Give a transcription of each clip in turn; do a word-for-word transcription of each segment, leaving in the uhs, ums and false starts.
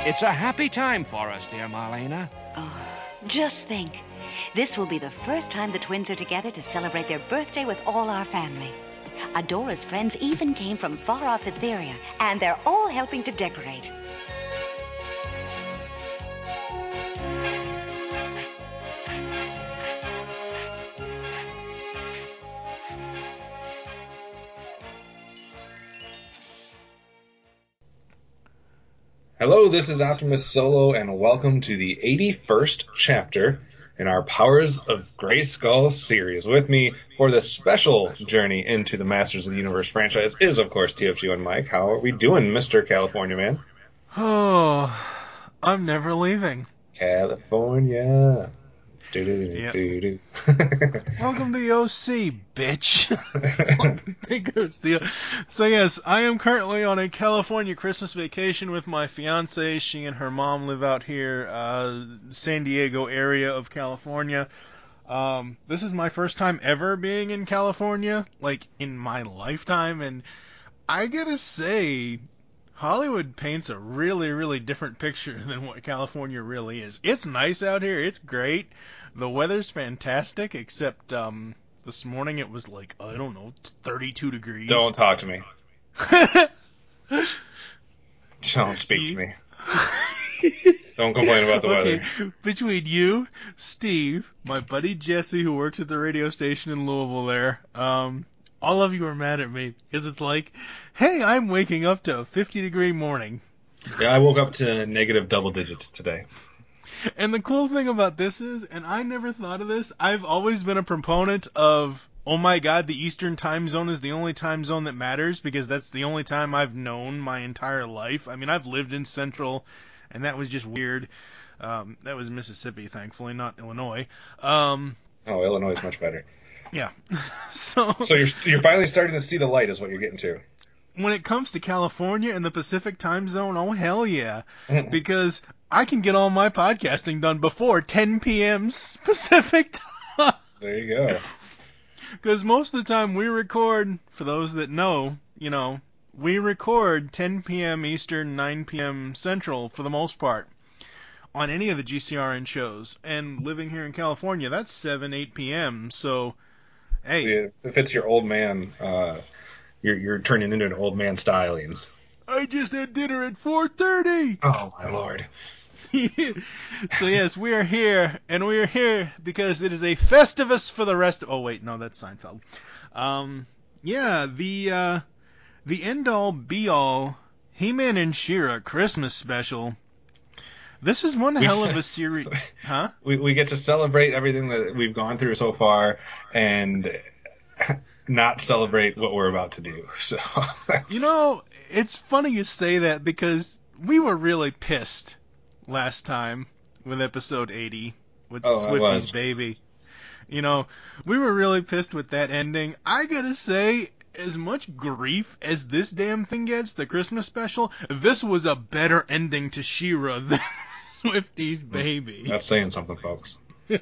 It's a happy time for us, dear Marlena. Oh, just think. This will be the first time the twins are together to celebrate their birthday with all our family. Adora's friends even came from far-off Etheria, and they're all helping to decorate. Hello, this is Optimus Solo, and welcome to the eighty-first chapter in our Powers of Grayskull series. With me for this special journey into the Masters of the Universe franchise is, of course, T F G one Mike. How are we doing, Mister California Man? Oh, I'm never leaving. California. Yep. Do-do-do-do-do. Welcome to the O C, bitch. That's all I can think of still. So yes, I am currently on a California Christmas vacation with my fiance. She and her mom live out here, uh, San Diego area of California. Um, this is my first time ever being in California, like in my lifetime, and I gotta say, Hollywood paints a really, really different picture than what California really is. It's nice out here. It's great. The weather's fantastic, except um, this morning it was like, I don't know, thirty-two degrees. Don't talk to me. Don't speak to me. Don't complain about the okay, weather. Between you, Steve, my buddy Jesse, who works at the radio station in Louisville there, um... all of you are mad at me, because it's like, hey, I'm waking up to a fifty-degree morning. Yeah, I woke up to negative double digits today. And the cool thing about this is, and I never thought of this, I've always been a proponent of, oh my god, the Eastern time zone is the only time zone that matters, because that's the only time I've known my entire life. I mean, I've lived in Central, and that was just weird. Um, that was Mississippi, thankfully, not Illinois. Um, oh, Illinois is much better. Yeah. so So you're you're finally starting to see the light is what you're getting to. When it comes to California and the Pacific time zone, oh hell yeah. Because I can get all my podcasting done before ten p.m. Pacific time. There you go. Because most of the time we record, for those that know, you know, we record ten p.m. Eastern, nine p.m. Central for the most part on any of the G C R N shows. And living here in California, that's seven, eight p.m. So... hey, if it's your old man, uh, you're you're turning into an old man stylings. I just had dinner at four thirty. Oh my lord! So yes, we are here, and we are here because it is a Festivus for the rest. Oh wait, no, that's Seinfeld. Um, yeah, the uh, the end all be all He-Man and She-Ra Christmas special. This is one hell of a series, huh? We we get to celebrate everything that we've gone through so far, and not celebrate what we're about to do. So, you know, it's funny you say that because we were really pissed last time with episode eighty with oh, Swifty's baby. You know, we were really pissed with that ending. I gotta say, as much grief as this damn thing gets, the Christmas special, this was a better ending to She-Ra than Swifty's baby. That's saying something, folks.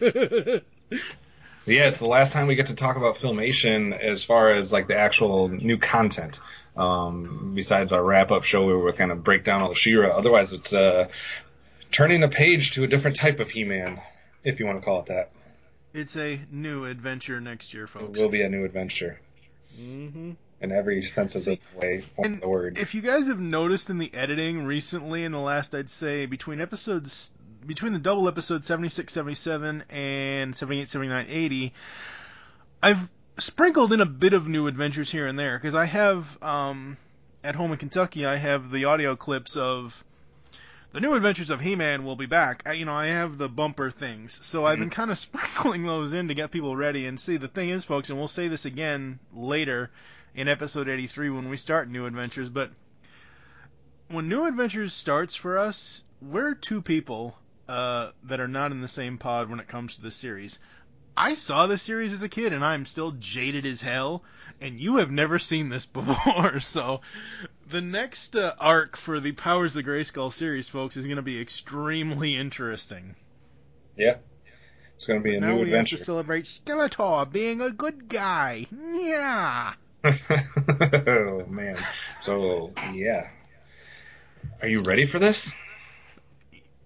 Yeah, it's the last time we get to talk about Filmation as far as like the actual new content. Um, besides our wrap-up show where we kind of break down all the She-Ra. Otherwise, it's uh, turning a page to a different type of He-Man, if you want to call it that. It's a new adventure next year, folks. It will be a new adventure. Mm-hmm. In every sense of the way, of the word. If you guys have noticed in the editing recently, in the last, I'd say, between episodes, between the double episodes seventy-six, seventy-seven, and seventy-eight, seventy-nine, eighty, I've sprinkled in a bit of new adventures here and there, because I have, um, at home in Kentucky, I have the audio clips of the new adventures of He-Man will be back. I, you know, I have the bumper things, so mm-hmm. I've been kind of sprinkling those in to get people ready. And see, the thing is, folks, and we'll say this again later in episode eighty-three when we start New Adventures, but when New Adventures starts for us, we're two people uh, that are not in the same pod when it comes to the series. I saw this series as a kid, and I'm still jaded as hell, and you have never seen this before, so the next uh, arc for the Powers of Grayskull series, folks, is going to be extremely interesting. Yeah. It's going to be a now new we adventure. Have to celebrate Skeletor being a good guy. Yeah. Oh, man. So, yeah. Are you ready for this?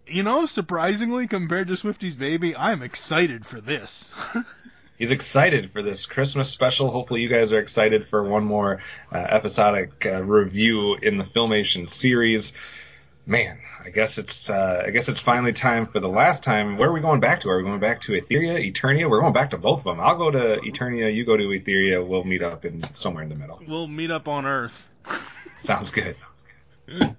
You know, surprisingly, compared to Swifty's Baby, I'm excited for this. He's excited for this Christmas special. Hopefully you guys are excited for one more uh, episodic uh, review in the Filmation series. Man, I guess it's uh, I guess it's finally time for the last time. Where are we going back to? Are we going back to Etheria, Eternia? We're going back to both of them. I'll go to Eternia, you go to Etheria. We'll meet up in somewhere in the middle. We'll meet up on Earth. Sounds good. That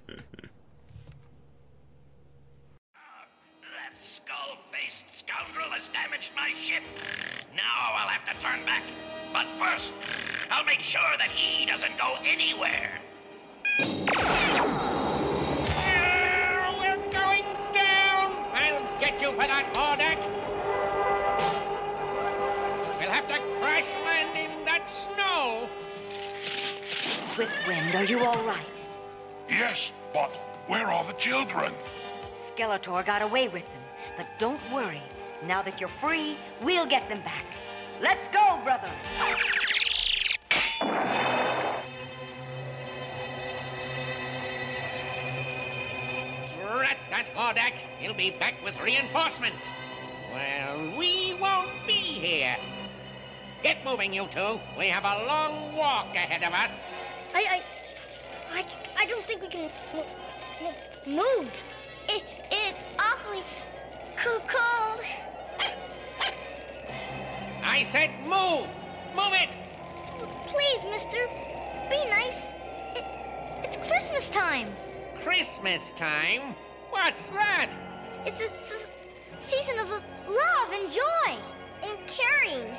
skull-faced scoundrel has damaged my ship. Now I'll have to turn back. But first, I'll make sure that he doesn't go anywhere. We're going down! I'll get you for that, Hordak! We'll have to crash land in that snow! Swiftwind, are you all right? Yes, but where are the children? Skeletor got away with them. But don't worry. Now that you're free, we'll get them back. Let's go, brother! Drat that Hordak! He'll be back with reinforcements! Well, we won't be here! Get moving, you two. We have a long walk ahead of us. I, I, I, I don't think we can m- m- move. It, it's awfully co- cold. I said move! Move it! Please, mister, be nice. It, it's Christmas time. Christmas time? What's that? It's a s- season of love and joy and caring.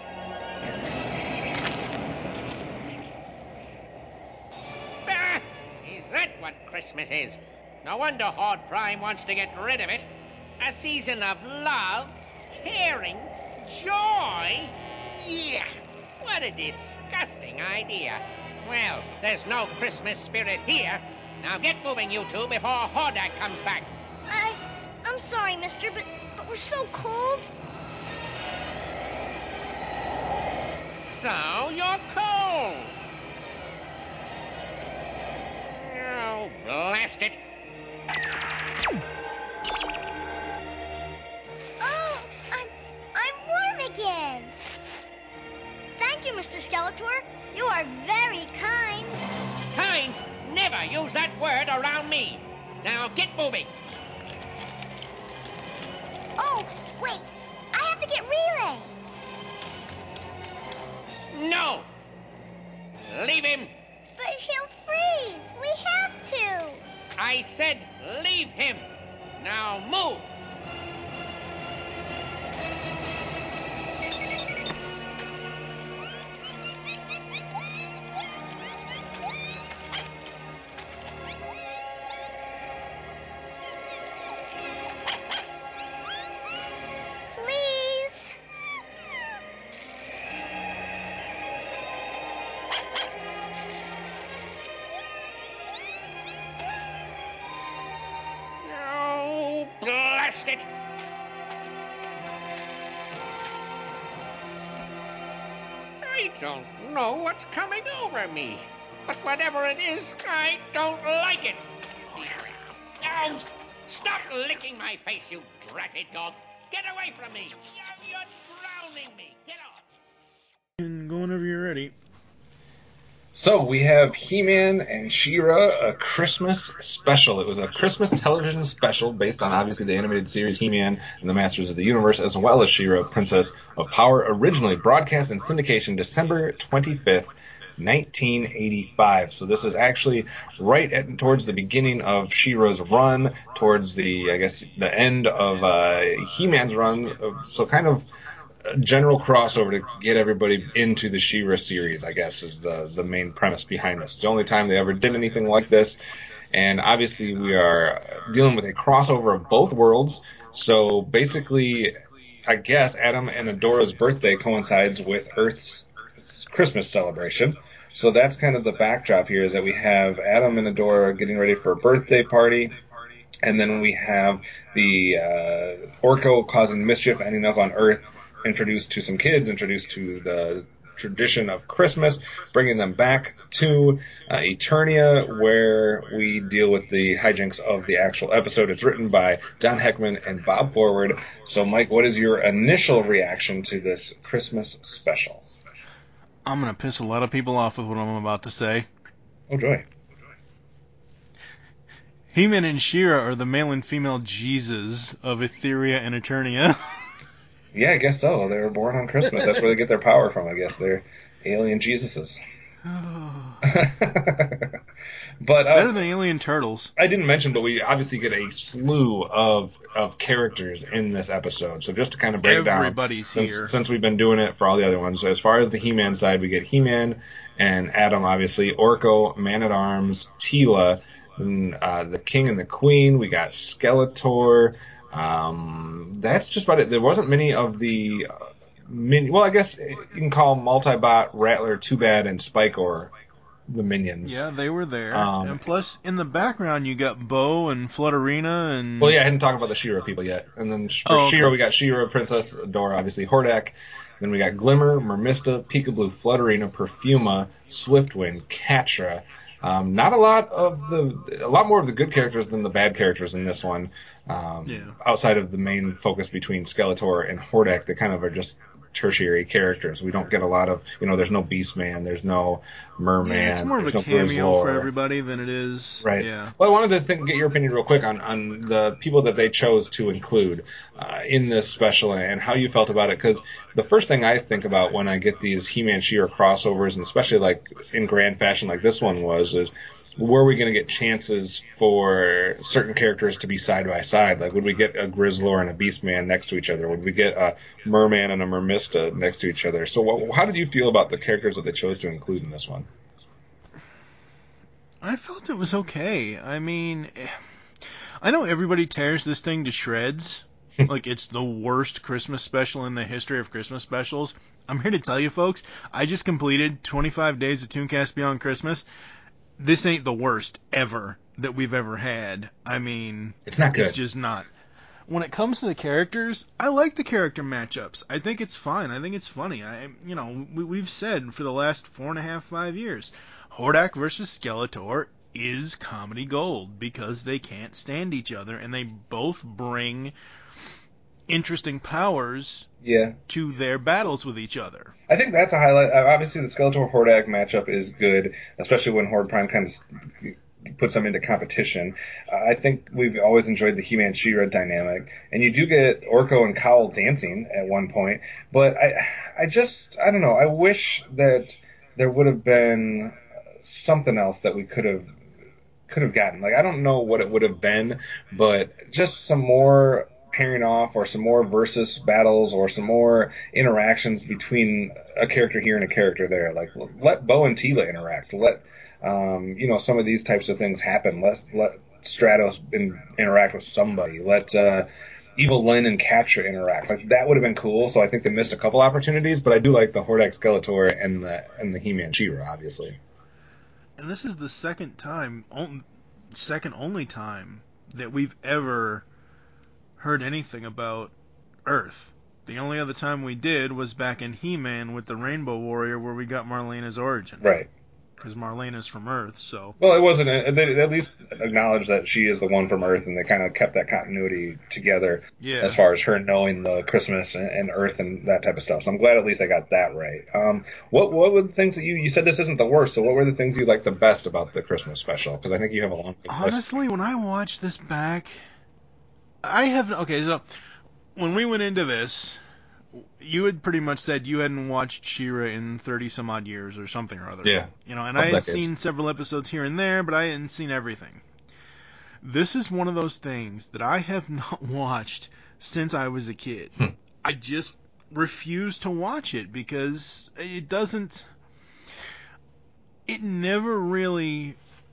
Ah, is that what Christmas is? No wonder Horde Prime wants to get rid of it. A season of love, caring, joy? Yeah, what a disgusting idea. Well, there's no Christmas spirit here. Now get moving, you two, before Hordak comes back. I, I'm sorry, mister, but, but we're so cold. So you're cold. Oh, blast it. Oh, I'm, I'm warm again. Thank you, Mister Skeletor. You are very kind. Kind? Never use that word around me. Now get moving. Oh, wait. I have to get Relay. No. Leave him. But he'll freeze. We have to. I said leave him. Now move. Please. Oh, blast it. I don't know what's coming over me. But whatever it is, I don't like it. Now, stop licking my face, you dratted dog. Get away from me. You're, you're drowning me. Get off. And go whenever you're ready. So we have He-Man and She-Ra, a Christmas special. It was a Christmas television special based on, obviously, the animated series He-Man and the Masters of the Universe, as well as She-Ra, Princess of Power, originally broadcast in syndication December twenty-fifth, nineteen eighty-five. So this is actually right at, towards the beginning of She-Ra's run, towards the, I guess, the end of uh, He-Man's run. So kind of a general crossover to get everybody into the She-Ra series, I guess, is the, the main premise behind this. It's the only time they ever did anything like this. And obviously we are dealing with a crossover of both worlds. So basically, I guess Adam and Adora's birthday coincides with Earth's Christmas celebration. So that's kind of the backdrop here, is that we have Adam and Adora getting ready for a birthday party. And then we have the uh, Orko causing mischief, ending up on Earth, introduced to some kids, introduced to the tradition of Christmas, bringing them back to uh, Eternia, where we deal with the hijinks of the actual episode. It's written by Don Heckman and Bob Forward. So, Mike, what is your initial reaction to this Christmas special? I'm going to piss a lot of people off with what I'm about to say. Oh, joy. He-Man and She-Ra are the male and female Jesus of Etheria and Eternia. Yeah, I guess so. They were born on Christmas. That's where they get their power from, I guess. They're alien Jesuses. But it's better uh, than alien turtles. I didn't mention, but we obviously get a slew of of characters in this episode. So just to kind of break Everybody's down, Everybody's here. Since we've been doing it for all the other ones. So as far as the He-Man side, we get He-Man and Adam, obviously, Orko, Man-at-Arms, Teela, and, uh, the King and the Queen. We got Skeletor. Um, that's just about it. There wasn't many of the uh, min- well, I guess you can call Multibot, Rattler, Too Bad, and Spikor the minions. Yeah, they were there. Um, and plus, in the background, you got Bo and Flutterina and... Well, yeah, I hadn't talked about the She-Ra people yet. And then for oh, okay. She-Ra, we got She-Ra, Princess Adora, obviously Hordak. Then we got Glimmer, Mermista, Peekaboo, Flutterina, Perfuma, Swiftwind, Catra. Um, not a lot of the... A lot more of the good characters than the bad characters in this one. Um, yeah. Outside of the main focus between Skeletor and Hordak, they kind of are just tertiary characters. We don't get a lot of, you know, there's no Beastman, there's no Merman. Yeah, it's more of a no cameo Grizzlor. for everybody than it is. Right. Yeah. Well, I wanted to think, get your opinion real quick on, on the people that they chose to include uh, in this special and how you felt about it. Because the first thing I think about when I get these He-Man She-Ra crossovers, and especially like in grand fashion like this one was, is were we going to get chances for certain characters to be side by side? Like, would we get a Grizzlor and a Beastman next to each other? Would we get a Merman and a Mermista next to each other? So, what, how did you feel about the characters that they chose to include in this one? I felt it was okay. I mean, I know everybody tears this thing to shreds. Like, it's the worst Christmas special in the history of Christmas specials. I'm here to tell you, folks, I just completed twenty-five days of Tooncast Beyond Christmas. This ain't the worst ever that we've ever had. I mean, it's not good. It's just not. When it comes to the characters, I like the character matchups. I think it's fun. I think it's funny. I, you know, we, we've said for the last four and a half, five years, Hordak versus Skeletor is comedy gold because they can't stand each other and they both bring interesting powers yeah. to their battles with each other. I think that's a highlight. Uh, obviously, the Skeletor-Hordak matchup is good, especially when Horde Prime kind of puts them into competition. Uh, I think we've always enjoyed the He-Man She-Ra dynamic, and you do get Orko and Cowl dancing at one point, but I, I just, I don't know, I wish that there would have been something else that we could have could have gotten. Like, I don't know what it would have been, but just some more pairing off or some more versus battles or some more interactions between a character here and a character there. Like, let Bo and Teela interact. Let, um, you know, some of these types of things happen. Let, let Stratos in, interact with somebody. Let uh, Evil Lyn and Catra interact. Like, that would have been cool. So I think they missed a couple opportunities, but I do like the Hordak Skeletor and the, and the He-Man She-Ra, obviously. And this is the second time, second only time that we've ever heard anything about Earth. The only other time we did was back in He-Man with the Rainbow Warrior, where we got Marlena's origin. Right. Because Marlena's from Earth, so... Well, it wasn't... They at least acknowledged that she is the one from Earth, and they kind of kept that continuity together yeah. as far as her knowing the Christmas and, and Earth and that type of stuff. So I'm glad at least I got that right. Um, what what were the things that you... You said this isn't the worst, so what were the things you liked the best about the Christmas special? Because I think you have a long list. Honestly, when I watched this back, I have... Okay, so when we went into this... You had pretty much said you hadn't watched She-Ra in thirty-some-odd years or something or other. Yeah. You know, and I had decades. seen several episodes here and there, but I hadn't seen everything. This is one of those things that I have not watched since I was a kid. Hmm. I just refuse to watch it because it doesn't... It never really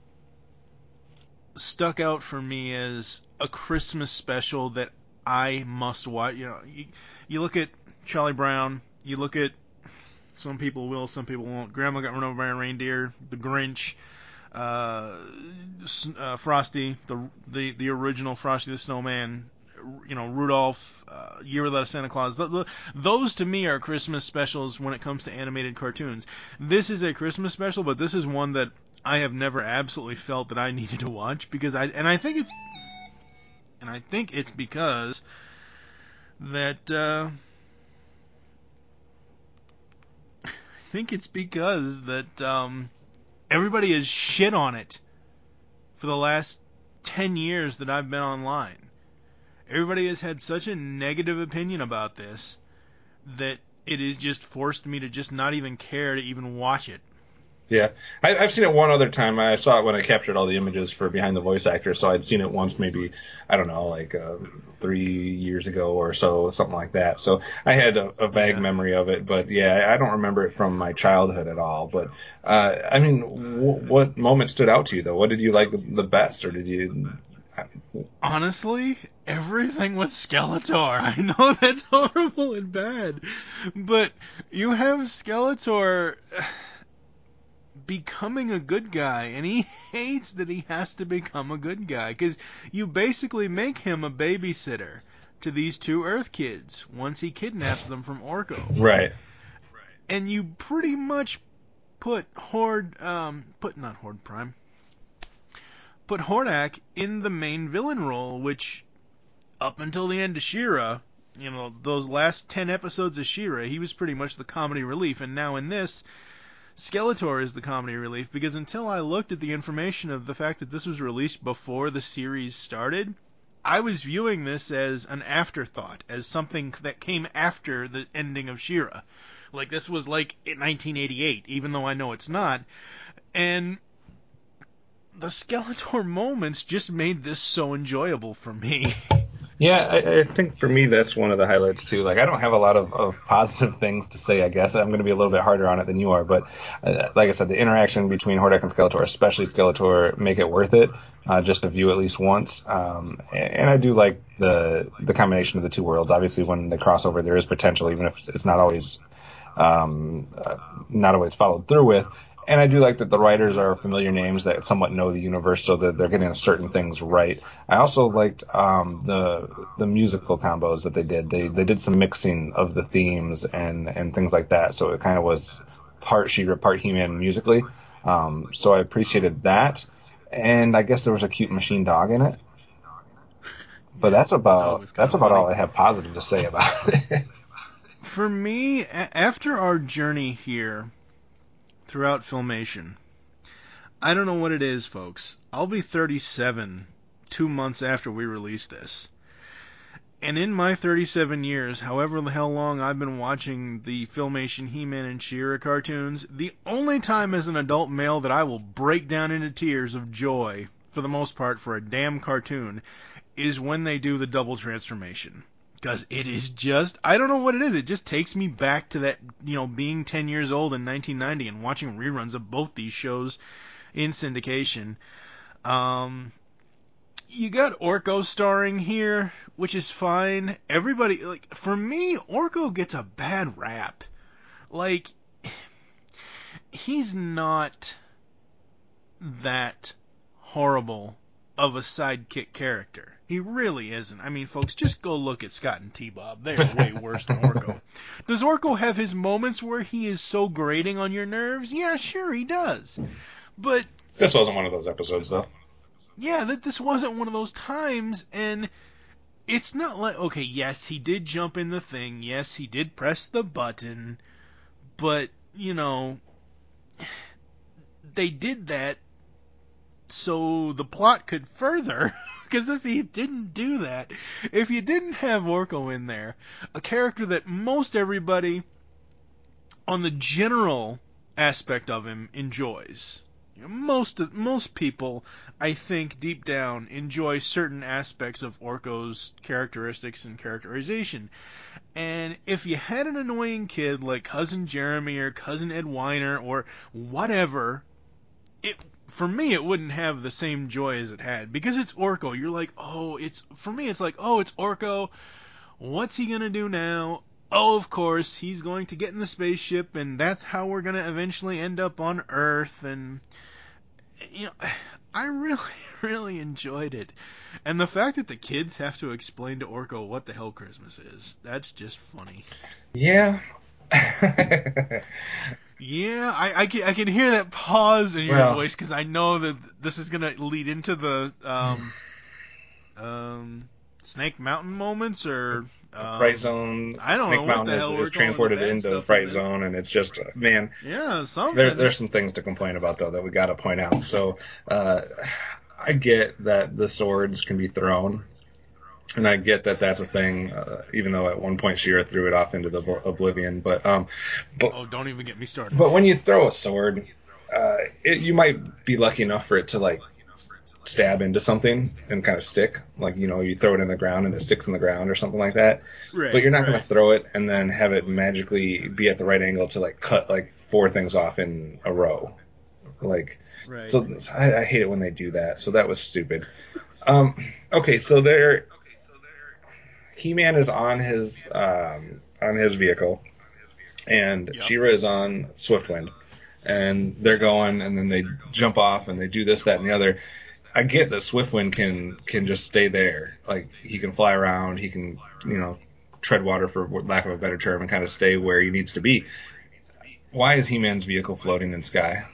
stuck out for me as a Christmas special that I must watch. You know, you, you look at Charlie Brown, you look at, some people will, some people won't, Grandma Got Run Over by a Reindeer, The Grinch, uh, uh, Frosty, the, the the original Frosty the Snowman, you know, Rudolph, uh, Year Without a Santa Claus. The, the, those to me are Christmas specials when it comes to animated cartoons. This is a Christmas special, but this is one that I have never absolutely felt that I needed to watch because I and I think it's and I think it's because that uh, I think it's because that um, everybody has shit on it for the last ten years that I've been online. Everybody has had such a negative opinion about this that it has just forced me to just not even care to even watch it. Yeah, I, I've seen it one other time. I saw it when I captured all the images for Behind the Voice Actor, so I'd seen it once, maybe, I don't know, like uh, three years ago or so, something like that. So I had a, a vague yeah. memory of it, but yeah, I don't remember it from my childhood at all. But, uh, I mean, w- what moment stood out to you, though? What did you like the best, or did you... Honestly, everything with Skeletor. I know that's horrible and bad, but you have Skeletor becoming a good guy, and he hates that he has to become a good guy, because you basically make him a babysitter to these two Earth kids once he kidnaps them from Orko. Right. And you pretty much put Horde, um, put, not Horde Prime, put Hordak in the main villain role, which, up until the end of She-Ra, you know, those last ten episodes of She-Ra, he was pretty much the comedy relief, and now in this, Skeletor is the comedy relief, because until I looked at the information of the fact that this was released before the series started, I was viewing this as an afterthought, as something that came after the ending of She-Ra. Like, this was like in nineteen eighty-eight, even though I know it's not. And the Skeletor moments just made this so enjoyable for me. Yeah, I, I think for me that's one of the highlights too. Like, I don't have a lot of, of positive things to say, I guess. I'm going to be a little bit harder on it than you are, but uh, like I said, the interaction between Hordak and Skeletor, especially Skeletor, make it worth it, uh, just to view at least once. Um, and I do like the the combination of the two worlds. Obviously, when they cross over, there is potential, even if it's not always um, uh, not always followed through with. And I do like that the writers are familiar names that somewhat know the universe, so that they're getting certain things right. I also liked um, the the musical combos that they did. They they did some mixing of the themes and, and things like that, so it kind of was part She-Ra, part He-Man musically. Um, so I appreciated that. And I guess there was a cute machine dog in it. But that's about that's about all I have positive to say about it. For me, a- after our journey here throughout Filmation, I don't know what it is, folks. I'll be thirty-seven two months after we release this. And in my thirty-seven years, however the hell long I've been watching the Filmation He-Man and She-Ra cartoons, the only time as an adult male that I will break down into tears of joy, for the most part, for a damn cartoon, is when they do the double transformation. Because it is just, I don't know what it is, it just takes me back to that, you know, being ten years old in nineteen ninety and watching reruns of both these shows in syndication. Um, you got Orko starring here, which is fine. Everybody, like, for me, Orko gets a bad rap. Like, he's not that horrible of a sidekick character. He really isn't. I mean, folks, just go look at Scott and T-Bob. They're way worse than Orko. Does Orko have his moments where he is so grating on your nerves? Yeah, sure, he does. But this wasn't one of those episodes, though. Yeah, that this wasn't one of those times, and it's not like, okay, yes, he did jump in the thing. Yes, he did press the button. But, you know, they did that so the plot could further. Because if he didn't do that, if you didn't have Orko in there, a character that most everybody on the general aspect of him enjoys. You know, most most people, I think, deep down, enjoy certain aspects of Orko's characteristics and characterization. And if you had an annoying kid like Cousin Jeremy or Cousin Ed Weiner or whatever, it for me, it wouldn't have the same joy as it had. Because it's Orko. You're like, oh, it's... For me, it's like, oh, it's Orko. What's he going to do now? Oh, of course, he's going to get in the spaceship, and that's how we're going to eventually end up on Earth. And, you know, I really, really enjoyed it. And the fact that the kids have to explain to Orko what the hell Christmas is, that's just funny. Yeah. Yeah, I, I, can, I can hear that pause in your Well, voice because I know that this is going to lead into the um, um, Snake Mountain moments or um, Fright Zone. I don't Snake know what Mountain the hell is, we're is calling transported the bad into stuff Fright in this. Zone, and it's just, uh, man, Yeah, something. there, there's some things to complain about, though, that we got to point out. So, uh, I get that the swords can be thrown, and I get that that's a thing, uh, even though at one point She-Ra threw it off into the oblivion. But, um, but, Oh, don't even get me started. but when you throw a sword, uh, it, you might be lucky enough for it to, like, stab into something and kind of stick. Like, you know, you throw it in the ground and it sticks in the ground or something like that. Right, but you're not going right. to throw it and then have it magically be at the right angle to, like, cut, like, four things off in a row. Like, Right. so I, I hate it when they do that. So that was stupid. Um, okay, so there, He-Man is on his um, on his vehicle, and Yep. She-Ra is on Swiftwind, and they're going, and then they jump off, and they do this, that, and the other. I get that Swiftwind can can just stay there, like he can fly around, he can, you know, tread water for lack of a better term, and kind of stay where he needs to be. Why is He-Man's vehicle floating in sky?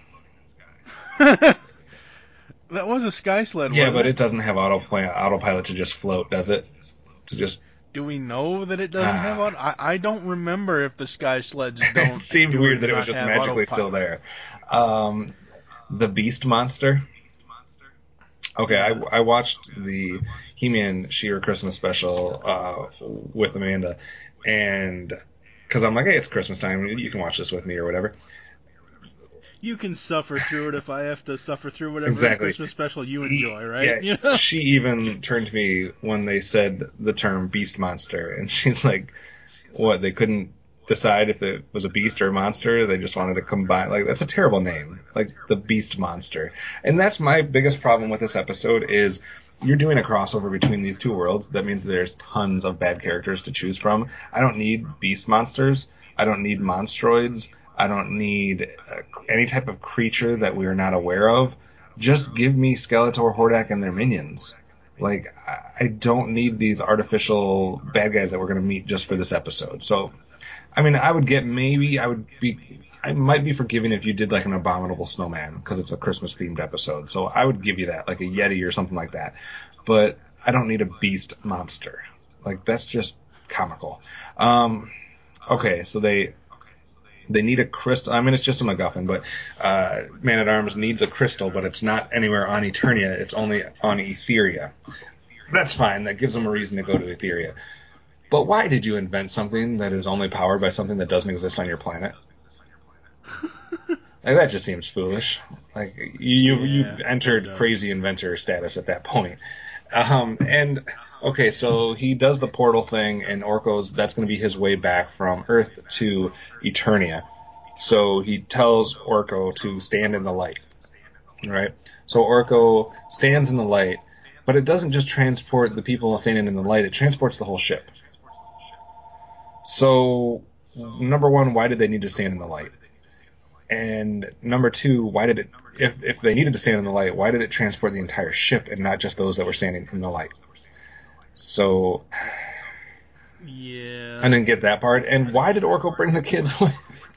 That was a sky sled, Yeah, wasn't but it? it doesn't have autopilot, autopilot to just float, does it? To just Do we know that it doesn't Ah. have auto? I, I don't remember if the sky sleds don't. it seemed do weird or that do it was not just have magically still autopilot. there. Um, the Beast Monster. Okay, I, I watched the He-Man She-Ra Christmas special uh, with Amanda, and because I'm like, hey, it's Christmas time, you can watch this with me or whatever. You can suffer through it if I have to suffer through whatever Exactly. Christmas special you enjoy, right? Yeah, You know? she even turned to me when they said the term Beast Monster, and she's like, what, they couldn't decide if it was a beast or a monster? They just wanted to combine. Like, that's a terrible name. Like, the Beast Monster. And that's my biggest problem with this episode is you're doing a crossover between these two worlds. That means there's tons of bad characters to choose from. I don't need Beast Monsters. I don't need Monstroids. I don't need uh, any type of creature that we are not aware of. Just give me Skeletor, Hordak, and their minions. Like, I don't need these artificial bad guys that we're going to meet just for this episode. So, I mean, I would get maybe, I would be, I might be forgiving if you did like an Abominable Snowman, because it's a Christmas-themed episode. So I would give you that, like a Yeti or something like that. But I don't need a beast monster. Like, that's just comical. Um, okay, so they... They need a crystal. I mean, it's just a MacGuffin, but uh, Man-at-Arms needs a crystal, but it's not anywhere on Eternia. It's only on Etheria. That's fine. That gives them a reason to go to Etheria. But why did you invent something that is only powered by something that doesn't exist on your planet? Like, that just seems foolish. Like, you, Yeah, you've entered it does. crazy inventor status at that point. Um, and... Okay, so he does the portal thing, and Orko's, that's going to be his way back from Earth to Eternia. So he tells Orko to stand in the light, right? So Orko stands in the light, but it doesn't just transport the people standing in the light, it transports the whole ship. So, number one, why did they need to stand in the light? And number two, why did it, if, if they needed to stand in the light, why did it transport the entire ship and not just those that were standing in the light? So, Yeah. I didn't get that part. And why did Orko bring the kids with?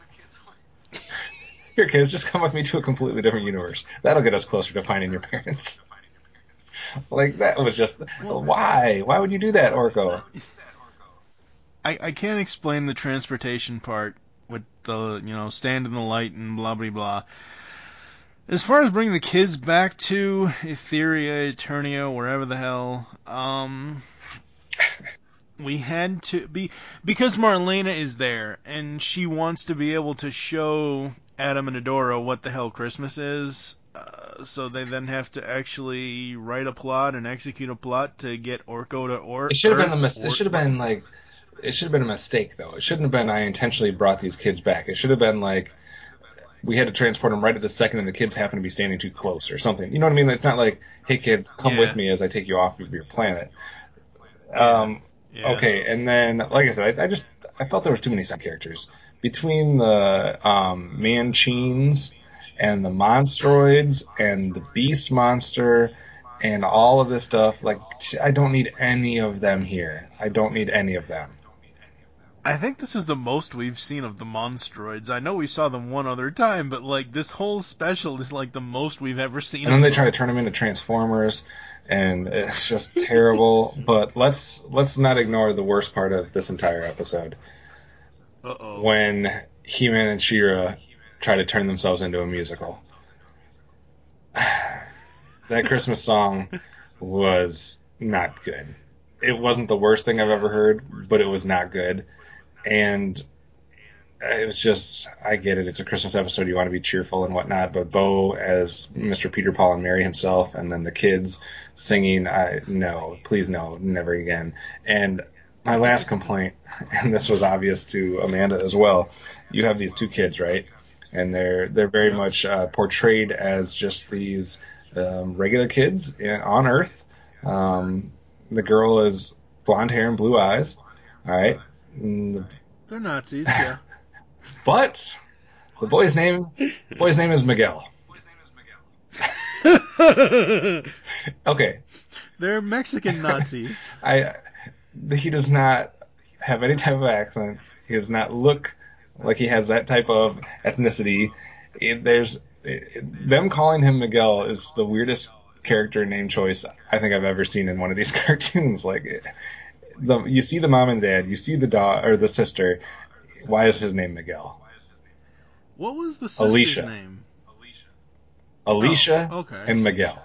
Here, kids, just come with me to a completely different universe. That'll get us closer to finding your parents. Like, that was just... Why? Why would you do that, Orko? I, I can't explain the transportation part with the, you know, stand in the light and blah, blah, blah. As far as bringing the kids back to Etheria, Eternia, wherever the hell, um, we had to be, because Marlena is there, and she wants to be able to show Adam and Adora what the hell Christmas is, uh, so they then have to actually write a plot and execute a plot to get Orko to or It should have been a Earth, mis- or- It should have been like... It should have been a mistake, though. It shouldn't have been I intentionally brought these kids back. It should have been like... We had to transport them right at the second, and the kids happen to be standing too close or something. You know what I mean? It's not like, hey, kids, come Yeah. with me as I take you off of your planet. Um, Yeah. Okay, and then, like I said, I, I just I felt there was too many side characters. Between the um, Manchines and the Monstroids and the Beast Monster and all of this stuff. Like, I don't need any of them here. I don't need any of them. I think this is the most we've seen of the Monstroids. I know we saw them one other time, but like this whole special is like the most we've ever seen. And then they try to turn them into Transformers, and it's just terrible. But let's let's not ignore the worst part of this entire episode. Uh-oh. When He-Man and She-Ra try to turn themselves into a musical. That Christmas song was not good. It wasn't the worst thing I've ever heard, but it was not good. And it was just, I get it, it's a Christmas episode, you want to be cheerful and whatnot, but Bo as Mister Peter, Paul, and Mary himself, and then the kids singing, I, no, please no, never again. And my last complaint, and this was obvious to Amanda as well, you have these two kids, right? And they're they're very much uh, portrayed as just these um, regular kids on Earth. Um, the girl is blonde hair and blue eyes, all right? The, They're Nazis, yeah. But the boy's name, the boy's name is Miguel. Okay. They're Mexican Nazis. I. He does not have any type of accent. He does not look like he has that type of ethnicity. It, there's it, them calling him Miguel is the weirdest character name choice I think I've ever seen in one of these cartoons. Like. The, you see the mom and dad, you see the dog or the sister. Why is his name Miguel? What was the sister's Alicia. name? Alicia oh, okay. and Miguel.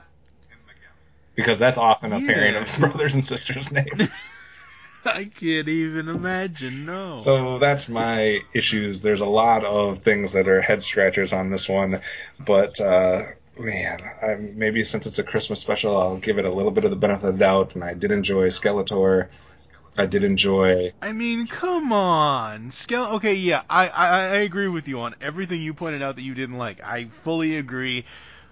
Because that's often a Yeah. pairing of brothers and sisters' names. I can't even imagine, no. So that's my issues. There's a lot of things that are head scratchers on this one, but uh, man, I, maybe since it's a Christmas special, I'll give it a little bit of the benefit of the doubt, and I did enjoy Skeletor. I did enjoy... I mean, come on. Skele- okay, yeah, I, I, I agree with you on everything you pointed out that you didn't like. I fully agree.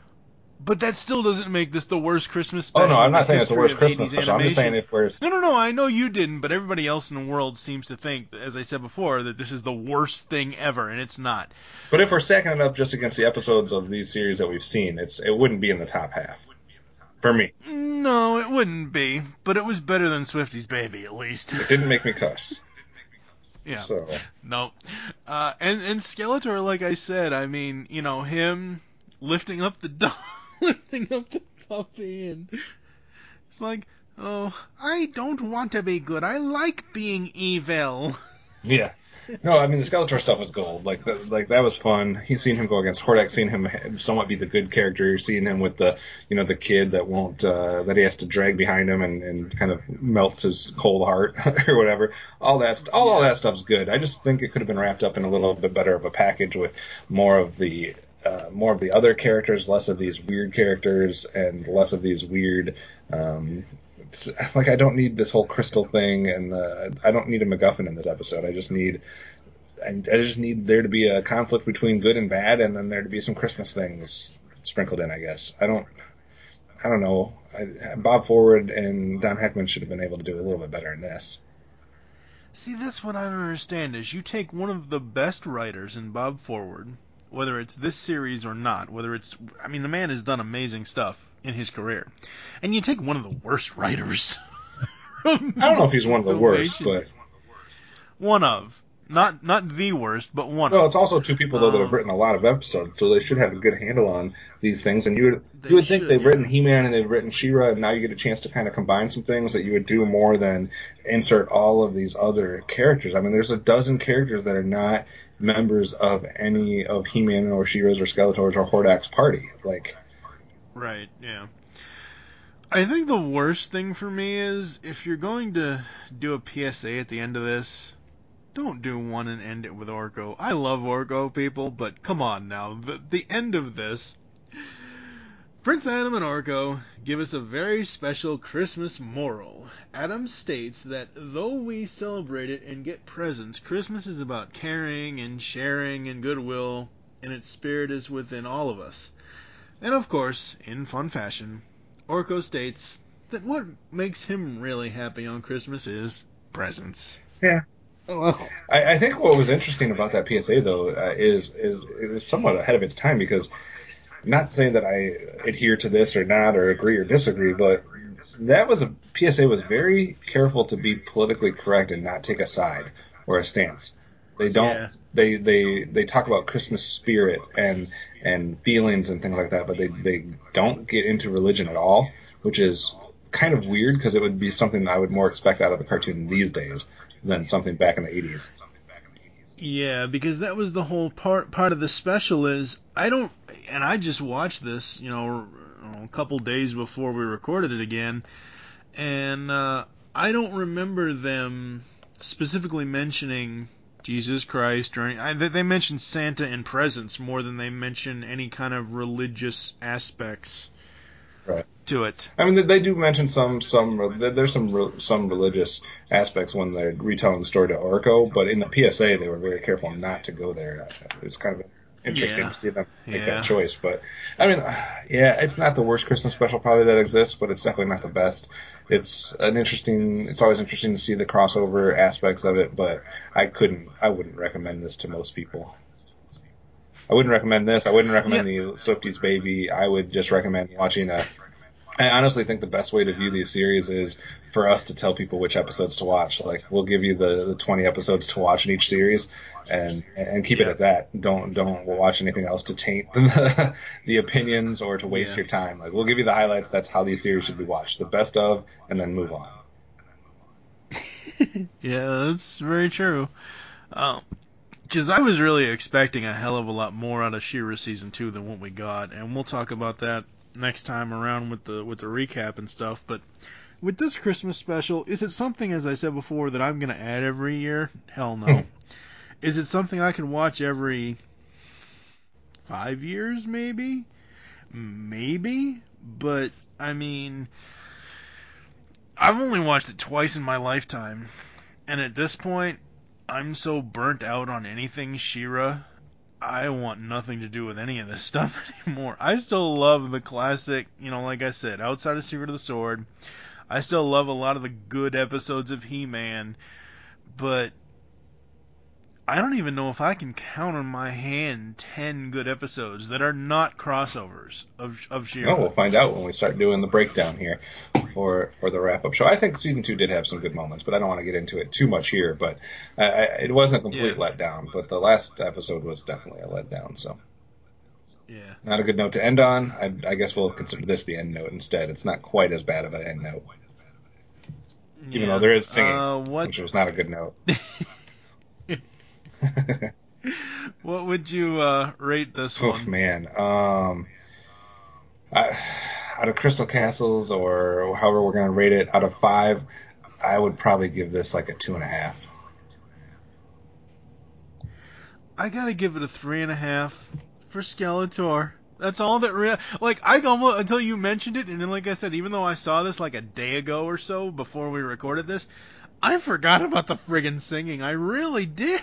But that still doesn't make this the worst Christmas special. Oh, no, I'm not in saying it's the history worst of Christmas eighties special. I'm just animation. saying if we're... No, no, no, I know you didn't, but everybody else in the world seems to think, as I said before, that this is the worst thing ever, and it's not. But if we're stacking it up just against the episodes of these series that we've seen, it's it wouldn't be in the top half. For me. No, it wouldn't be, but it was better than Swifty's Baby, at least. It didn't make me cuss. Yeah. So. No. Uh, and, and Skeletor, like I said, I mean, you know, him lifting up the dog, lifting up the puppy, and it's like, oh, I don't want to be good. I like being evil. Yeah. No, I mean, the Skeletor stuff was gold. Like, the, like that was fun. He's seen him go against Hordak, seen him somewhat be the good character, seeing him with the, you know, the kid that won't, uh, that he has to drag behind him and, and kind of melts his cold heart or whatever. All that, all, all that stuff's good. I just think it could have been wrapped up in a little bit better of a package with more of the, uh, more of the other characters, less of these weird characters, and less of these weird, um, It's, like, I don't need this whole crystal thing, and uh, I don't need a MacGuffin in this episode. I just need, I, I just need there to be a conflict between good and bad, and then there to be some Christmas things sprinkled in. I guess I don't, I don't know. I, Bob Forward and Don Heckman should have been able to do a little bit better in this. See, that's what I don't understand, is you take one of the best writers in Bob Forward, whether it's this series or not, whether it's, I mean, the man has done amazing stuff in his career, and you take one of the worst writers. I don't know if he's one of the worst, but one of, not not the worst, but one well, of. it's also two people though that have written a lot of episodes, so they should have a good handle on these things. And you would They you would think should, they've yeah. written He-Man and they've written She-Ra, and now you get a chance to kind of combine some things that you would do more than insert all of these other characters. I mean, there's a dozen characters that are not members of any of He-Man or She-Ra's or Skeletor's or Hordak's party. Like, Right, yeah. I think the worst thing for me is, if you're going to do a P S A at the end of this, don't do one and end it with Orko. I love Orko, people, but come on now. The, the end of this, Prince Adam and Orko give us a very special Christmas moral. Adam states that though we celebrate it and get presents, Christmas is about caring and sharing and goodwill, and its spirit is within all of us. And of course, in fun fashion, Orko states that what makes him really happy on Christmas is presents. yeah, Well, I, I think what was interesting about that P S A though uh, is is it was somewhat ahead of its time because not saying that I adhere to this or not or agree or disagree, but that was a P S A was very careful to be politically correct and not take a side or a stance. They don't. Yeah. They, they they talk about Christmas spirit and and feelings and things like that, but they they don't get into religion at all, which is kind of weird because it would be something I would more expect out of the cartoon these days than something back in the eighties. yeah, because that was the whole part part of the special is I don't, and I just watched this, you know, a couple days before we recorded it again, and uh, I don't remember them specifically mentioning Jesus Christ or any, I, they mention Santa and presents more than they mention any kind of religious aspects Right. to it. I mean, they do mention some some there's some some religious aspects when they're retelling the story to Orko, but in the P S A they were very careful not to go there. It was kind of interesting Yeah. to see them make Yeah. that choice. But I mean, yeah, it's not the worst Christmas special probably that exists, but it's definitely not the best. It's an interesting. It's always interesting to see the crossover aspects of it, but I couldn't. I wouldn't recommend this to most people. I wouldn't recommend this. I wouldn't recommend the Swifties Baby. I would just recommend watching a. I honestly think the best way to view these series is for us to tell people which episodes to watch. Like, we'll give you the, the twenty episodes to watch in each series, and and keep it Yeah. at that. Don't don't watch anything else to taint the, the opinions or to waste Yeah. your time. Like, we'll give you the highlights. That's how these series should be watched. The best of, and then move on. Yeah, that's very true. Because I was really expecting a hell of a lot more out of She-Ra season two than what we got, and we'll talk about that next time around with the with the recap and stuff. But with this Christmas special, is it something, as I said before, that I'm going to add every year? Hell no. Is it something I can watch every five years, maybe? Maybe, but I mean, I've only watched it twice in my lifetime, and at this point, I'm so burnt out on anything She-Ra, I want nothing to do with any of this stuff anymore. I still love the classic, you know, like I said, outside of Secret of the Sword, I still love a lot of the good episodes of He-Man, but I don't even know if I can count on my hand ten good episodes that are not crossovers of of She-Ra. No, we'll find out when we start doing the breakdown here for for the wrap-up show. I think season two did have some good moments, but I don't want to get into it too much here. But I, I, it wasn't a complete Yeah. letdown, but the last episode was definitely a letdown. So Yeah. not a good note to end on. I, I guess we'll consider this the end note instead. It's not quite as bad of an end note, even Yeah. though there is singing, Uh, what which was not a good note. what would you uh, rate this Oh one? man, um, I, out of Crystal Castles or however we're gonna rate it, out of five, I would probably give this like a two and a half. I gotta give it a three and a half for Skeletor. That's all that real. Like I almost until you mentioned it, and then like I said, even though I saw this like a day ago or so before we recorded this, I forgot about the friggin' singing. I really did.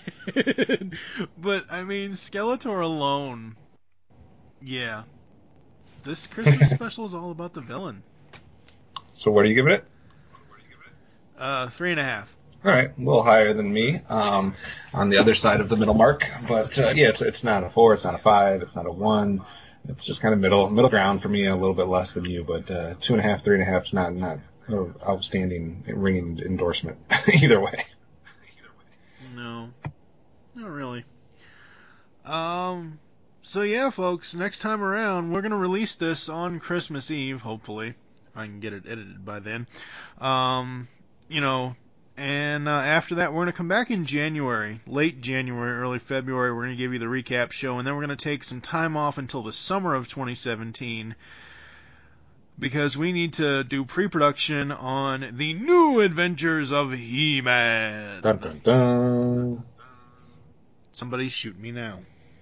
But I mean, Skeletor alone, yeah. This Christmas special is all about the villain. So what are you giving it? Uh, three and a half. All right, a little higher than me, um, on the other side of the middle mark. But uh, yeah, it's it's not a four, it's not a five, it's not a one. It's just kind of middle middle ground for me. A little bit less than you, but uh, two and a half, three and a half is not not an outstanding ringing endorsement either way. No, not really. Um. So yeah, folks. Next time around, we're gonna release this on Christmas Eve. Hopefully, if I can get it edited by then. Um. You know. And uh, after that, we're going to come back in January, late January, early February. We're going to give you the recap show, and then we're going to take some time off until the summer of twenty seventeen because we need to do pre-production on the new adventures of He-Man. Dun dun dun. Somebody shoot me now.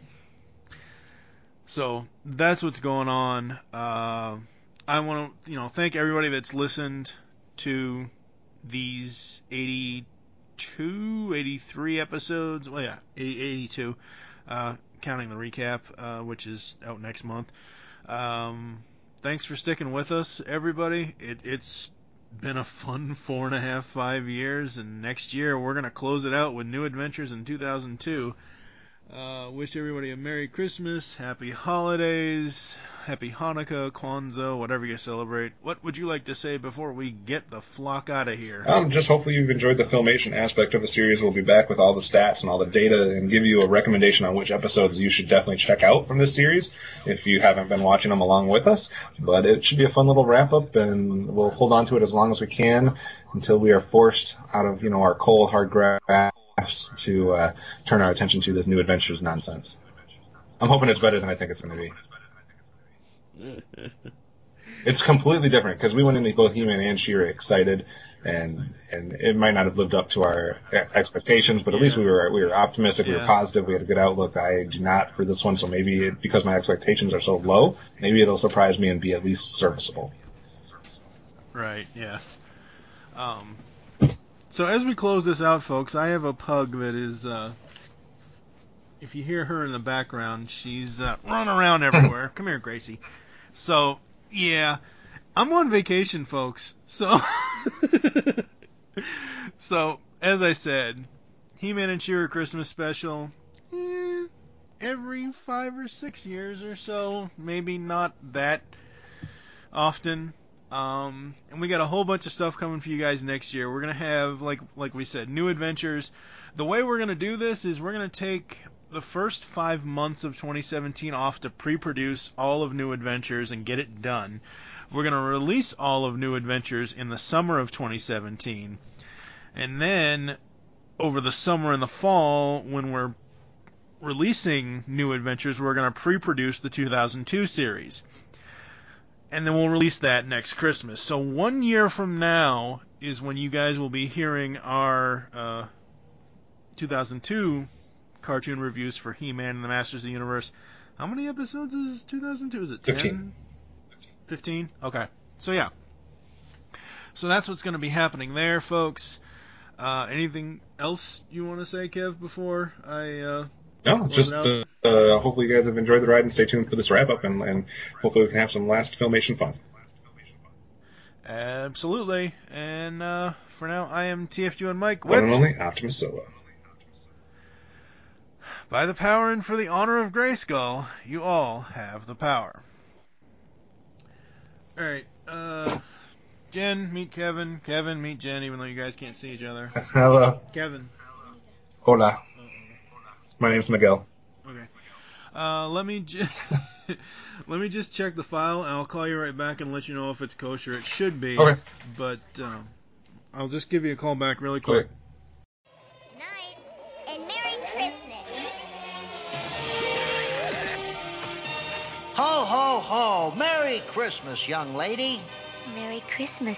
So that's what's going on. Uh, I want to, you know, thank everybody that's listened to these eighty-two, eighty-three episodes. Well, yeah, eighty, eighty-two, uh, counting the recap, uh, which is out next month. Um, thanks for sticking with us, everybody. It, it's been a fun four and a half, five years, and next year we're going to close it out with New Adventures in two thousand two. Uh, wish everybody a Merry Christmas, Happy Holidays, Happy Hanukkah, Kwanzaa, whatever you celebrate. What would you like to say before we get the flock out of here? Um, just hopefully you've enjoyed the Filmation aspect of the series. We'll be back with all the stats and all the data and give you a recommendation on which episodes you should definitely check out from this series if you haven't been watching them along with us. But it should be a fun little wrap-up, and we'll hold on to it as long as we can until we are forced out of, you know, our cold, hard grass to uh, turn our attention to this New Adventures nonsense. I'm hoping it's better than I think it's going to be. It's completely different because we went into both He-Man and She-Ra excited, and and it might not have lived up to our expectations, but at yeah. least we were we were optimistic, yeah. we were positive, we had a good outlook. I do not for this one, so maybe it, because my expectations are so low, maybe it'll surprise me and be at least serviceable. Right. Yeah. Um. So as we close this out, folks, I have a pug that is, uh, if you hear her in the background, she's uh, running around everywhere. Come here, Gracie. So, yeah, I'm on vacation, folks. So, so as I said, He-Man and She-Ra Christmas special, eh, every five or six years or so, maybe not that often. Um, and we got a whole bunch of stuff coming for you guys next year. We're going to have, like like we said, New Adventures. The way we're going to do this is we're going to take the first five months of twenty seventeen off to pre-produce all of New Adventures and get it done. We're going to release all of New Adventures in the summer of twenty seventeen. And then, over the summer and the fall, when we're releasing New Adventures, we're going to pre-produce the two thousand two series. And then we'll release that next Christmas. So one year from now is when you guys will be hearing our uh, two thousand two cartoon reviews for He-Man and the Masters of the Universe. How many episodes is two thousand two? Is it ten? fifteen. fifteen? Okay. So yeah. So that's what's going to be happening there, folks. Uh, anything else you want to say, Kev, before I... Uh, No, just uh, uh, hopefully you guys have enjoyed the ride and stay tuned for this wrap-up, and, and hopefully we can have some last Filmation fun. Absolutely. And uh, for now, I am T F G and Mike with... One and only Optimus Solo. By the power and for the honor of Grayskull, you all have the power. Alright, uh... Jen, meet Kevin. Kevin, meet Jen, even though you guys can't see each other. Hello. Kevin. Hola. My name's Miguel. Okay. Uh, let me just let me just check the file, and I'll call you right back and let you know if it's kosher. It should be. Okay. But um, I'll just give you a call back really quick. Okay. Night and Merry Christmas. Ho, ho, ho! Merry Christmas, young lady. Merry Christmas,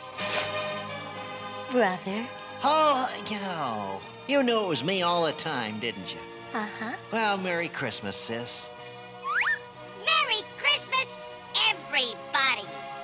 brother. Oh, you know, you knew it was me all the time, didn't you? Uh-huh. Well, Merry Christmas, sis. Merry Christmas, everybody.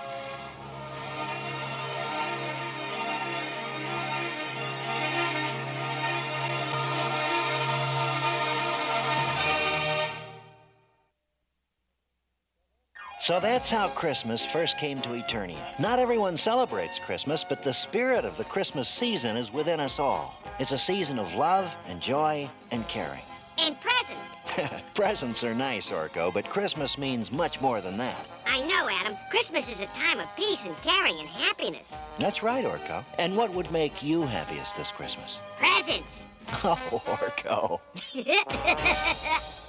So that's how Christmas first came to Eternia. Not everyone celebrates Christmas, but the spirit of the Christmas season is within us all. It's a season of love and joy and caring. And presents. Presents are nice, Orko, but Christmas means much more than that. I know, Adam. Christmas is a time of peace and caring and happiness. That's right, Orko. And what would make you happiest this Christmas? Presents. Oh, Orko.